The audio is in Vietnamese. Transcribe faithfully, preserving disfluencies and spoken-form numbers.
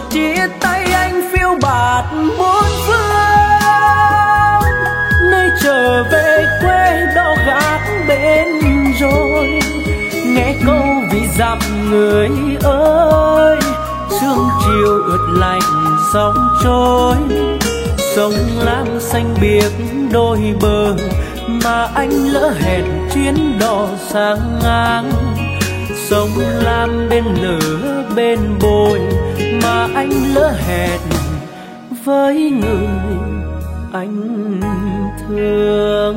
chia tay anh phiêu bạt bốn phương, nơi trở về quê đó gác bên rồi. Nghe câu vì dặm người ơi, sương chiều ướt lạnh sóng trôi. Sông Lam xanh biếc đôi bờ mà anh lỡ hẹn chuyến đò sang ngang. Sông Lam bên lửa bên bồi mà anh lỡ hẹn với người anh thương.